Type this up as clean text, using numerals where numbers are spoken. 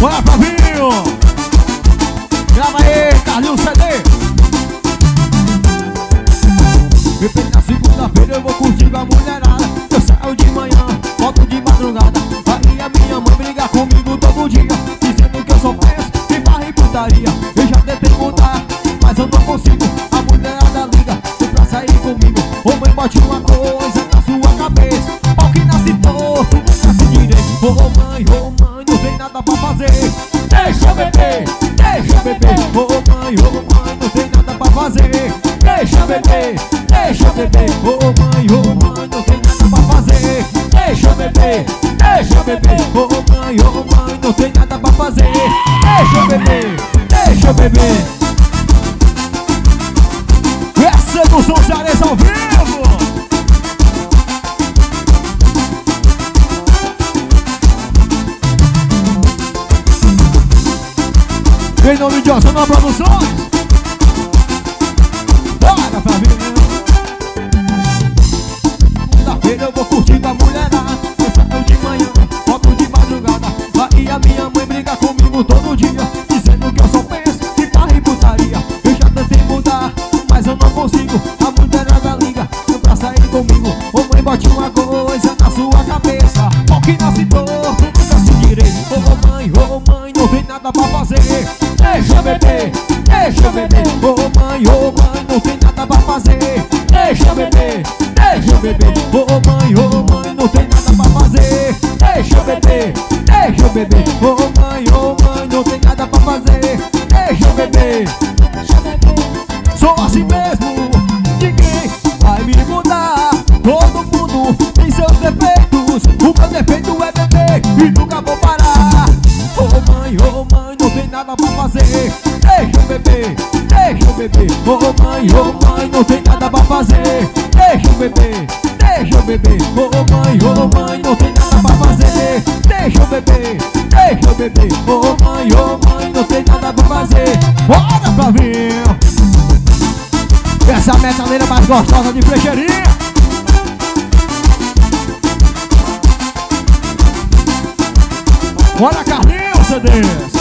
Bora, Flavinho! Grava aí, Carlinhos CD. Na segunda-feira eu vou curtir com a mulherada. Eu saio de manhã, volto de madrugada. Aí a minha mãe briga comigo todo dia, dizendo que eu sou preso de barra e putaria. Eu já tentei mudar, mas eu não consigo. A mulherada liga pra sair comigo. Ô mãe, bote uma coisa na sua cabeça. Pau que nasce torto, não nasce direito. Ô mãe, não tem nada pra fazer. Deixa eu beber, deixa eu beber. Ô mãe, não tem nada pra fazer. Deixa eu beber, deixa eu beber. Ô mãe, não tem nada pra fazer. Deixa eu beber, deixa eu beber. Ô mãe, não tem nada pra fazer. Deixa eu beber, deixa eu beber. Essa é do Som Cearense ao vivo. Em nome de Osana Produções. Bora, Flavinho! Segunda-feira eu vou curtir com a mulherada. Eu saio de manhã, volto de madrugada. Aí a minha mãe briga comigo todo dia, dizendo que eu sou penso de barra e putaria. Eu já tentei mudar, mas eu não consigo. A mulherada liga pra sair comigo. Ô mãe, bote uma coisa na sua cabeça. Pau que nasce torto, não nasce direito. Ô mãe, não tem nada pra fazer. Deixa eu beber, deixa eu beber. Ô mãe, não tem nada pra fazer. Deixa eu beber, deixa eu beber. Ô mãe, não tem nada pra fazer. Deixa eu beber, deixa eu beber. Ô mãe, não tem nada pra fazer. Deixa eu beber, deixa eu beber. Sou assim mesmo, ninguém vai me mudar. Todo mundo tem seus defeitos. O meu defeito é beber e nunca vou parar. Ô mãe, não tem nada pra fazer. Deixa eu beber, deixa eu beber. Ô mãe, não tem nada pra fazer. Deixa eu beber, deixa eu beber. Ô mãe, não tem nada pra fazer. Deixa eu beber, deixa eu beber. Ô mãe, não tem nada pra fazer. Bora, Flavinho! Essa metaleira mais gostosa de Frecheirinha. Bora, Carlinhos CDs.